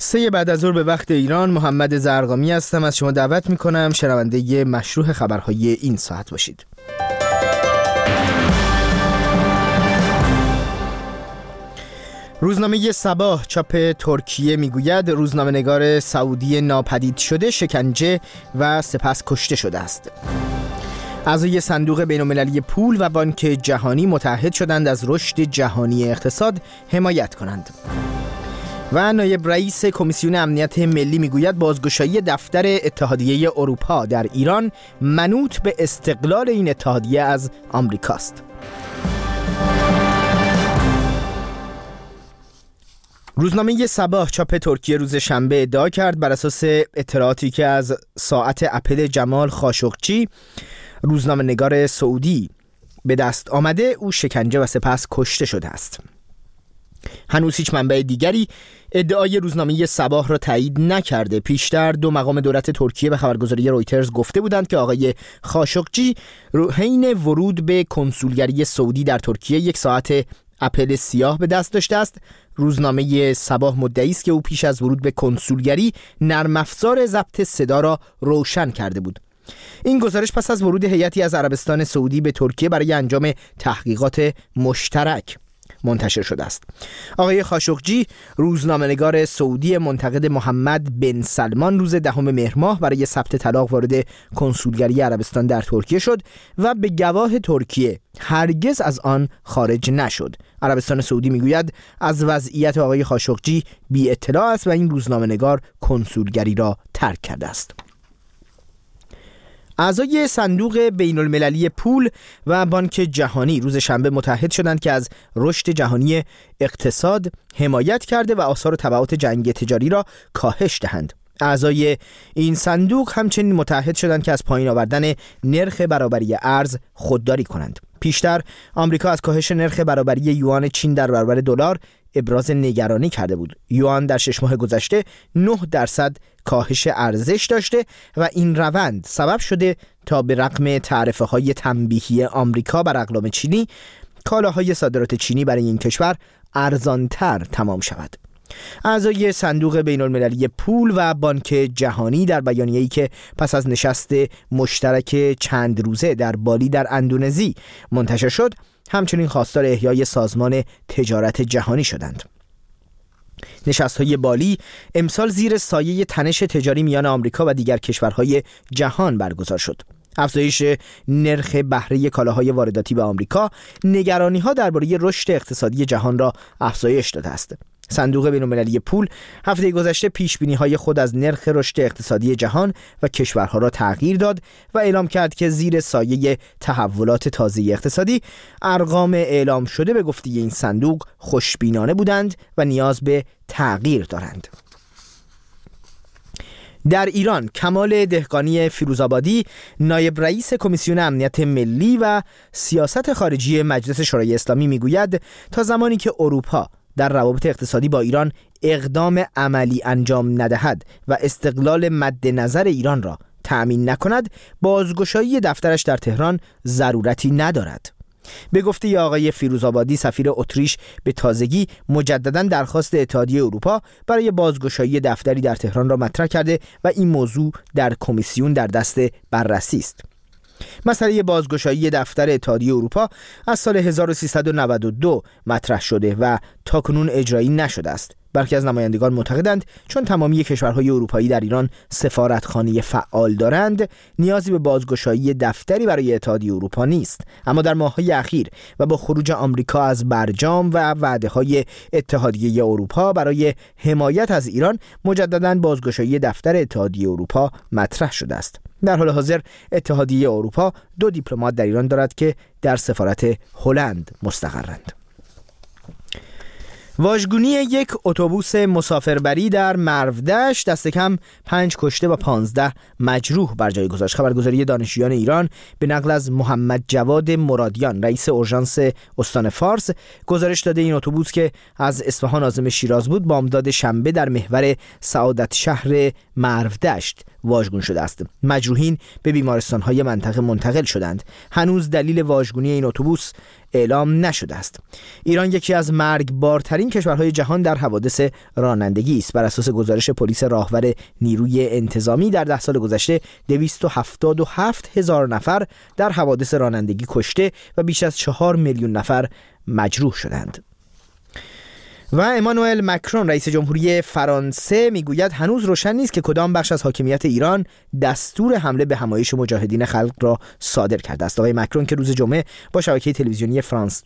3 بعد از ظهر به وقت ایران، محمد زرقامی هستم. از شما دعوت میکنم شنونده مشروح خبرهای این ساعت باشید. روزنامه صباح چاپ ترکیه میگوید روزنامه‌نگار سعودی ناپدید شده شکنجه و سپس کشته شده است. اعضای صندوق بین‌المللی پول و بانک جهانی متحد شدند از رشد جهانی اقتصاد حمایت کنند. و نایب رئیس کمیسیون امنیت ملی میگوید بازگشایی دفتر اتحادیه اروپا در ایران منوط به استقلال این اتحادیه از آمریکاست. روزنامه صباح چاپ ترکیه روز شنبه ادعا کرد بر اساس اطلاعاتی که از ساعت اپل جمال خاشقچی، روزنامه‌نگار سعودی، به دست آمده، او شکنجه و سپس کشته شده است. هنوز هیچ منبع دیگری ادعای روزنامه صباح را تایید نکرده. پیشتر 2 مقام دولت ترکیه به خبرگزاری رویترز گفته بودند که آقای خاشقچی حین ورود به کنسولگری سعودی در ترکیه 1 ساعت اپل سیاه به دست داشته است. روزنامه صباح مدعی است که او پیش از ورود به کنسولگری نرم افزار ضبط صدا را روشن کرده بود. این گزارش پس از ورود هیئتی از عربستان سعودی به ترکیه برای انجام تحقیقات مشترک منتشر شده است. آقای خاشقچی، روزنامه‌نگار سعودی منتقد محمد بن سلمان، روز 10 مهر ماه برای ثبت طلاق وارد کنسولگری عربستان در ترکیه شد و به گواه ترکیه هرگز از آن خارج نشد. عربستان سعودی میگوید از وضعیت آقای خاشقچی بی اطلاع است و این روزنامه‌نگار کنسولگری را ترک کرده است. اعضای صندوق بین‌المللی پول و بانک جهانی روز شنبه متحد شدند که از رشد جهانی اقتصاد حمایت کرده و آثار و تبعات جنگ تجاری را کاهش دهند. اعضای این صندوق همچنین متحد شدند که از پایین آوردن نرخ برابری ارز خودداری کنند. پیشتر آمریکا از کاهش نرخ برابری یوان چین در برابر دلار ابراز نگرانی کرده بود. یوان در 6 ماه گذشته 9% کاهش ارزش داشته و این روند سبب شده تا به رغم تعرفه‌های تنبیهی آمریکا بر اقلام چینی، کالاهای صادرات چینی برای این کشور ارزانتر تمام شود. اعضای صندوق بین‌المللی پول و بانک جهانی در بیانیه‌ای که پس از نشست مشترک چند روزه در بالی در اندونزی منتشر شد، همچنین خواستار احیای سازمان تجارت جهانی شدند. نشست‌های بالی امسال زیر سایه تنش تجاری میان آمریکا و دیگر کشورهای جهان برگزار شد. افزایش نرخ بهره کالاهای وارداتی به آمریکا نگرانی‌ها درباره رشد اقتصادی جهان را افزایش داده است. صندوق بین‌المللی پول هفته گذشته پیش‌بینی‌های خود از نرخ رشد اقتصادی جهان و کشورها را تغییر داد و اعلام کرد که زیر سایه تحولات تازه اقتصادی، ارقام اعلام شده به گفته این صندوق خوشبینانه بودند و نیاز به تغییر دارند. در ایران، کمال دهقانی فیروزآبادی، نایب رئیس کمیسیون امنیت ملی و سیاست خارجی مجلس شورای اسلامی میگوید تا زمانی که اروپا در روابط اقتصادی با ایران اقدام عملی انجام ندهد و استقلال مد نظر ایران را تأمین نکند، بازگشایی دفترش در تهران ضرورتی ندارد. به گفته آقای فیروزآبادی، سفیر اتریش به تازگی مجدداً درخواست اتحادیه اروپا برای بازگشایی دفتری در تهران را مطرح کرده و این موضوع در کمیسیون در دست بررسی است. مسئله بازگشایی دفتر اتحادیه اروپا از سال 1392 مطرح شده و تاکنون اجرایی نشده است. برخی از نمایندگان معتقدند چون تمامی کشورهای اروپایی در ایران سفارتخانه فعال دارند، نیازی به بازگشایی دفتری برای اتحادیه اروپا نیست. اما در ماه‌های اخیر و با خروج آمریکا از برجام و وعده‌های اتحادیه اروپا برای حمایت از ایران، مجدداً بازگشایی دفتر اتحادیه اروپا مطرح شده است. در حال حاضر اتحادیه اروپا 2 دیپلمات در ایران دارد که در سفارت هلند مستقرند. واژگونی 1 اتوبوس مسافربری در مرودشت دست کم 5 کشته و 15 مجروح بر جای گذاشت. خبرگزاری دانشجویان ایران به نقل از محمد جواد مرادیان، رئیس اورژانس استان فارس، گزارش داده این اتوبوس که از اصفهان عازم شیراز بود، بامداد شنبه در محور سعادت شهر مرودشت واژگون شده است. مجروحین به بیمارستان‌های منطقه منتقل شدند. هنوز دلیل واژگونی این اتوبوس اعلام نشده است. ایران یکی از مرگبارترین کشورهای جهان در حوادث رانندگی است. بر اساس گزارش پلیس راهور نیروی انتظامی در 10 سال گذشته 277,000 نفر در حوادث رانندگی کشته و بیش از 4 میلیون نفر مجروح شدند. و امانوئل مکرون رئیس جمهوری فرانسه میگوید هنوز روشن نیست که کدام بخش از حاکمیت ایران دستور حمله به همایش مجاهدین خلق را صادر کرده است. آقای مکرون که روز جمعه با شبکه تلویزیونی فرانس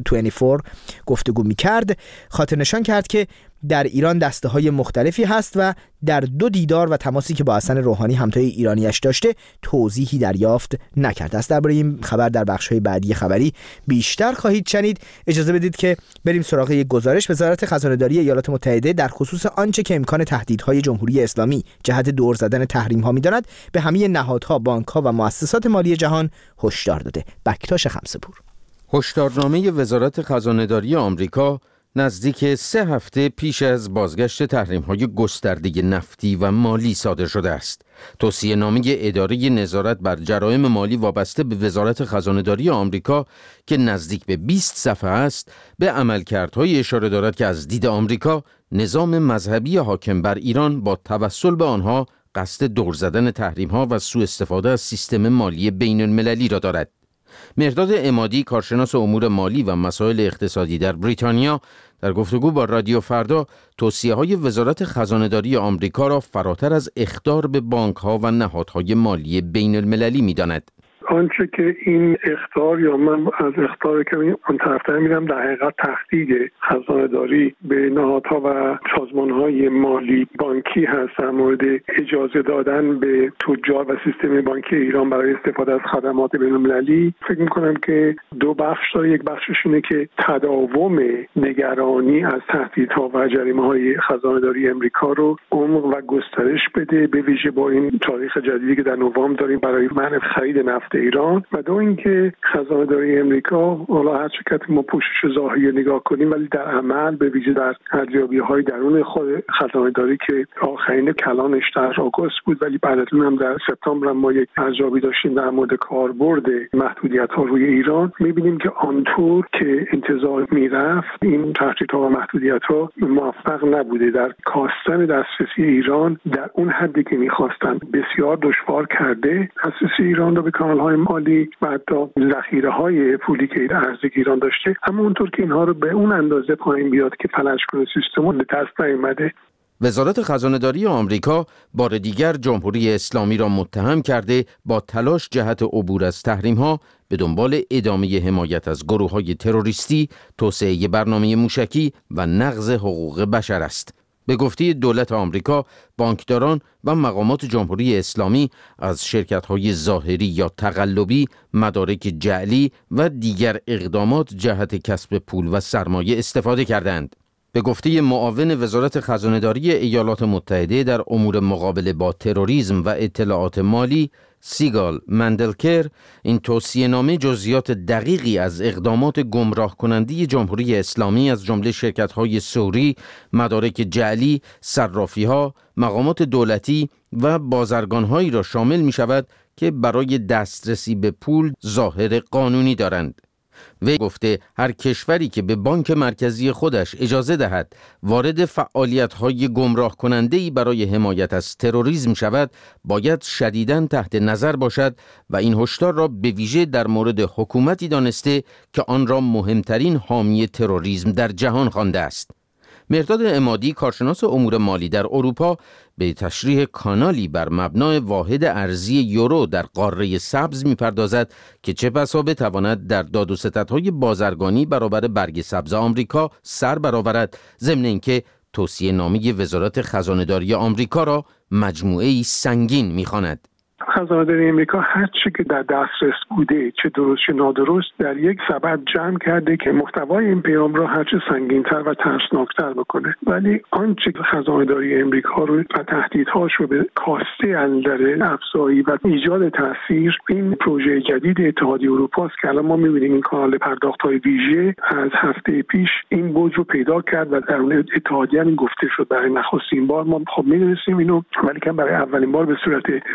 24 گفتگو می‌کرد، خاطر نشان کرد که در ایران دسته‌های مختلفی هست و در 2 دیدار و تماسی که با حسن روحانی همتای ایرانیش داشته توضیحی دریافت نکرده است. درباره این خبر در بخش‌های بعدی خبری بیشتر خواهید شنید. اجازه بدید که بریم سراغ یک گزارش. وزارت خزانه‌داری ایالات متحده در خصوص آنچه که امکان تهدیدهای جمهوری اسلامی جهت دور زدن تحریم‌ها می‌داند به همه نهادها، بانک‌ها و مؤسسات مالی جهان هشدار داده. بکتاش خمسه‌پور. هشدارنامه وزارت خزانه‌داری آمریکا نزدیک 3 هفته پیش از بازگشت تحریم‌های گسترده نفتی و مالی صادر شده است. توصیه‌نامه اداره نظارت بر جرایم مالی وابسته به وزارت خزانه‌داری آمریکا که نزدیک به 20 صفحه است، به عملکردهای اشاره دارد که از دید آمریکا نظام مذهبی حاکم بر ایران با توسل به آنها قصد دور زدن تحریم‌ها و سوء استفاده از سیستم مالی بین‌المللی را دارد. مهرداد عمادی، کارشناس امور مالی و مسائل اقتصادی در بریتانیا، در گفتگو با رادیو فردا توصیه‌های وزارت خزانه‌داری آمریکا را فراتر از اخطار به بانک‌ها و نهادهای مالی بین‌المللی می‌داند. آنچه که این اخطار، یا من از اخطار کمی اون طرفتر میرم، در حقیقت تهدید خزانه‌داری به نهادها و سازمان‌های مالی بانکی هست در مورد اجازه دادن به تجار و سیستم بانکی ایران برای استفاده از خدمات بین‌المللی. فکر می‌کنم که 2 بخش داره. یک بخشش اینه که تداوم نگرانی از تهدیدها و جریمه‌های خزانه‌داری امریکا رو عمق و گسترش بده، به ویژه با این تاریخ جدیدی که در نوامبر داریم برای منع خرید نفت ایران. و 2 اینکه خزانه‌داری امریکا، حالا هر چقدر ما پوشش ظاهری نگاه کنیم، ولی در عمل به ویژه در ارزیابی‌های درون خود خزانه‌داری که آخرین کلانش در آگوست بود، ولی بعد از اون هم در سپتامبر ما یک ارزیابی داشتیم در مورد کاربرد محدودیت‌ها روی ایران، می‌بینیم که آنطور که انتظار می‌رفت این تهدیدها و محدودیت‌ها موفق نبوده در کاستن دسترسی ایران در اون حدی که می‌خواستن. بسیار دشوار کرده دسترسی ایران رو به کانال‌های مالی و حتی ذخیره‌های پولی که ارزی ایران داشته، اما اونطور که اینها رو به اون اندازه پایین بیاد که فلج کنه سیستم رو به دست نیامده. وزارت خزانه‌داری آمریکا بار دیگر جمهوری اسلامی را متهم کرده با تلاش جهت عبور از تحریم‌ها به دنبال ادامه حمایت از گروه‌های تروریستی، توسعه برنامه موشکی و نقض حقوق بشر است. به گفته دولت آمریکا، بانکداران و مقامات جمهوری اسلامی از شرکت‌های ظاهری یا تقلبی، مدارک جعلی و دیگر اقدامات جهت کسب پول و سرمایه استفاده کردند. به گفته معاون وزارت خزانه‌داری ایالات متحده در امور مقابله با تروریسم و اطلاعات مالی، سیگال مندلکر، این توصیه‌نامه جزئیات دقیقی از اقدامات گمراه کننده جمهوری اسلامی از جمله شرکت‌های سوری، مدارک جعلی، صرافی‌ها، مقامات دولتی و بازرگان‌هایی را شامل می‌شود که برای دسترسی به پول ظاهر قانونی دارند. وی گفته هر کشوری که به بانک مرکزی خودش اجازه دهد وارد فعالیت‌های گمراه کننده‌ای برای حمایت از تروریسم شود، باید شدیداً تحت نظر باشد و این هشدار را به ویژه در مورد حکومتی دانسته که آن را مهمترین حامی تروریسم در جهان خوانده است. مهرداد عمادی، کارشناس امور مالی در اروپا، به تشریح کانالی بر مبنای واحد ارزی یورو در قاره سبز می‌پردازد که چه بسا بتواند در داد و ستدهای بازرگانی برابر برگ سبز آمریکا سر برآورد، ضمن اینکه توصیه‌نامه وزارت خزانه‌داری آمریکا را مجموعه‌ای سنگین می‌خواند. خزانه‌داری امریکا هر چی که در دسترس بوده، چه درست چه نادرست، در یک سبد جمع کرده که محتوای این پیام را هر چه سنگین‌تر و ترسناک‌تر بکنه. ولی آنچه که خزانه‌داری امریکا رو و تهدیدهاش رو به کاسته اندر افزایی و ایجاد تاثیر این پروژه جدید اتحادیه اروپا است که الان ما می‌بینیم این کانال پرداخت‌های ویژه از هفته پیش این بوج رو پیدا کرد و در اون اتحادیه هم گفته شد برای نخستین بار ما خب می‌دونستیم اینو، ولی که برای اولین بار به صورت عمومی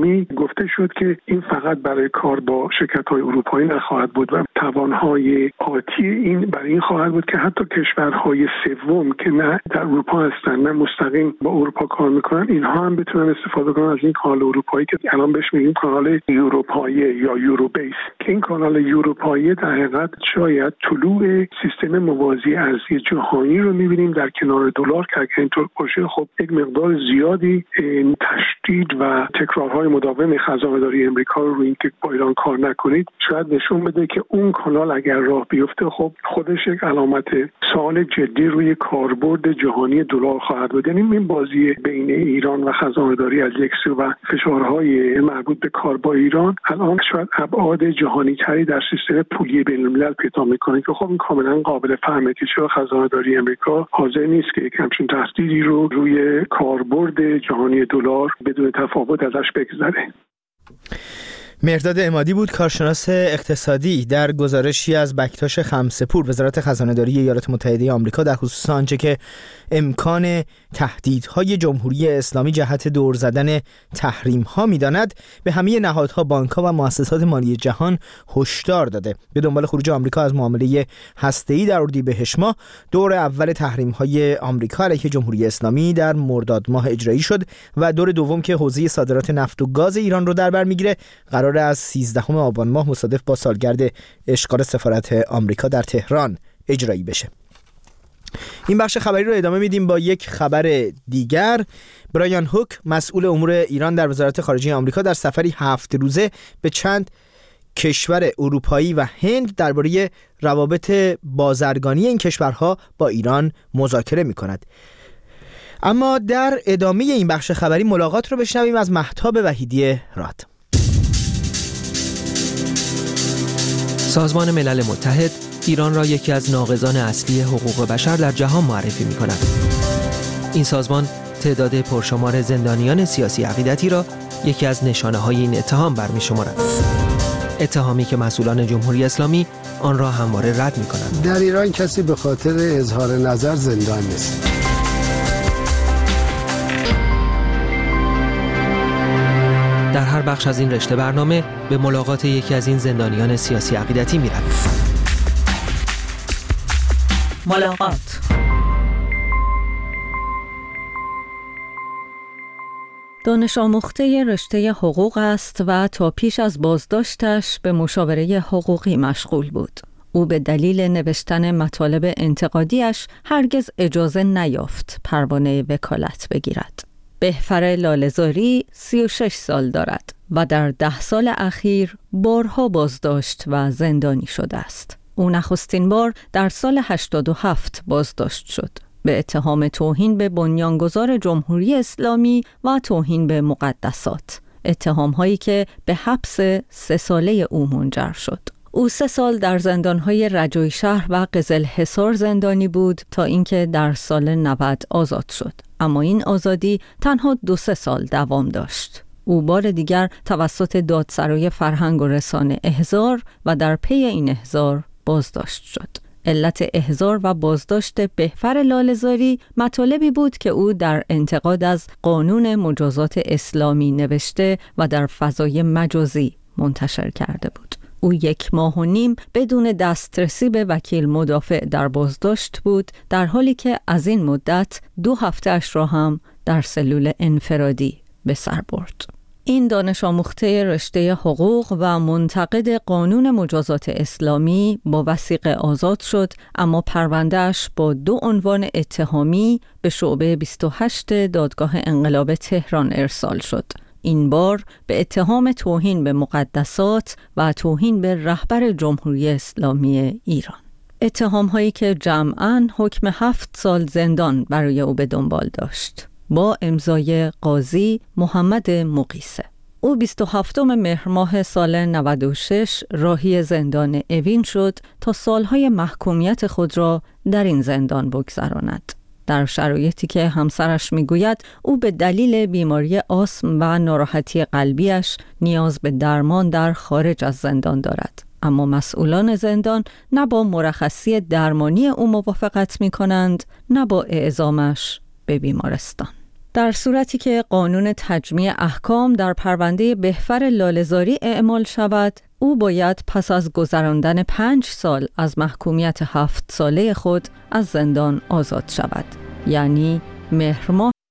اسلامی گفته شد که این فقط برای کار با شرکت‌های اروپایی نخواهد بود و توانهای آتی این برای این خواهد بود که حتی کشورهای سوم که نه در اروپا هستن نه مستقیم با اروپا کار میکنن، اینها هم بتونن استفاده کنن از این کانال اروپایی که الان بهش میگیم کانال اروپایی یا یوروبیس، که این کانال اروپایی در حقیقت شاید طلوع سیستم موازی ارزی جهانی رو میبینیم در کنار دلار که اگر اینطور باشه خب یک مقدار زیادی تشدید و تکرارهای مداوم خزانه‌داری امریکا رو روی اینکه با ایران کار نکنید شاید نشون بده که اون کانال اگر راه بیفته خب خودش یک علامت سوال جدی روی کاربرد جهانی دلار خواهد بود. یعنی این بازی بین ایران و خزانه‌داری از یک سو و فشارهای مربوط به کار با ایران الان شاید ابعاد جهانی تری در سیستم پولی بین‌الملل پیدا می‌کنه که خب این کاملا قابل فهمه که چرا خزانه‌داری امریکا حاضر نیست که یک همچین تهدیدی رو روی کاربرد جهانی دلار بدون تفاوت ازش بگذره. مهرداد عمادی بود، کارشناس اقتصادی، در گزارشی از بکتاش خمسه‌پور وزارت خزانه‌داری ایالات متحده آمریکا در خصوص آنچه که امکان تهدیدهای جمهوری اسلامی جهت دور زدن تحریم‌ها می‌داند به همه نهادها، بانک‌ها و مؤسسات مالی جهان هشدار داده. به دنبال خروج آمریکا از معامله هسته‌ای در اردیبهشت ماه، دور اول تحریم‌های آمریکا علیه جمهوری اسلامی در مرداد ماه اجرایی شد و دور دوم که حوزه صادرات نفت و گاز ایران رو در بر می‌گیره قرار از 13 آبان ماه مصادف با سالگرد اشغال سفارت آمریکا در تهران اجرایی بشه. این بخش خبری رو ادامه میدیم با یک خبر دیگر. برایان هوک، مسئول امور ایران در وزارت خارجه آمریکا، در سفری 7 روزه به چند کشور اروپایی و هند درباره روابط بازرگانی این کشورها با ایران مذاکره می‌کند. اما در ادامه این بخش خبری ملاقات رو بشنویم از مهتاب وحیدی راد. سازمان ملل متحد ایران را یکی از ناقضان اصلی حقوق بشر در جهان معرفی می‌کند. این سازمان تعداد پرشمار زندانیان سیاسی عقیدتی را یکی از نشانه‌های این اتهام برمی‌شمارد. اتهامی که مسئولان جمهوری اسلامی آن را همواره رد می‌کنند. در ایران کسی به خاطر اظهار نظر زندان نیست. در هر بخش از این رشته برنامه به ملاقات یکی از این زندانیان سیاسی عقیدتی می‌رویم. ملاقات. دانش آموخته رشته حقوق است و تا پیش از بازداشتش به مشاوره حقوقی مشغول بود. او به دلیل نوشتن مطالب انتقادیش هرگز اجازه نیافت پروانه وکالت بگیرد. بهفر لاله‌زاری 36 سال دارد و در 10 سال اخیر بارها بازداشت و زندانی شده است. او نخستین بار در سال 87 بازداشت شد به اتهام توهین به بنیانگذار جمهوری اسلامی و توهین به مقدسات، اتهام‌هایی که به حبس 3 ساله او منجر شد. او 3 سال در زندان‌های رجوی شهر و قزلحصار زندانی بود تا اینکه در سال 90 آزاد شد. اما این آزادی تنها 2-3 سال دوام داشت. او بار دیگر توسط دادسرای فرهنگ و رسانه احضار و در پی این احضار بازداشت شد. علت احضار و بازداشت بهفر لاله‌زاری مطالبی بود که او در انتقاد از قانون مجازات اسلامی نوشته و در فضای مجازی منتشر کرده بود. او 1.5 ماه بدون دسترسی به وکیل مدافع در بازداشت بود، در حالی که از این مدت 2 هفته‌اش را هم در سلول انفرادی به سر برد. این دانش آموخته رشته حقوق و منتقد قانون مجازات اسلامی با وثیقه آزاد شد، اما پرونده‌اش با 2 عنوان اتهامی به شعبه 28 دادگاه انقلاب تهران ارسال شد. این بار به اتهام توهین به مقدسات و توهین به رهبر جمهوری اسلامی ایران. اتهام‌هایی که جمعاً حکم 7 سال زندان برای او به دنبال داشت، با امضای قاضی محمد مقیسه. او 27 مهر ماه سال 96 راهی زندان اوین شد تا سالهای محکومیت خود را در این زندان بگذراند. در شرایطی که همسرش میگوید او به دلیل بیماری آسم و ناراحتی قلبیش نیاز به درمان در خارج از زندان دارد. اما مسئولان زندان نه با مرخصی درمانی او موافقت می کنند، نه با اعزامش به بیمارستان. در صورتی که قانون تجمیع احکام در پرونده بهفر لاله‌زاری اعمال شود، او باید پس از گذراندن 5 سال از محکومیت 7 ساله خود از زندان آزاد شود، یعنی مهر ماه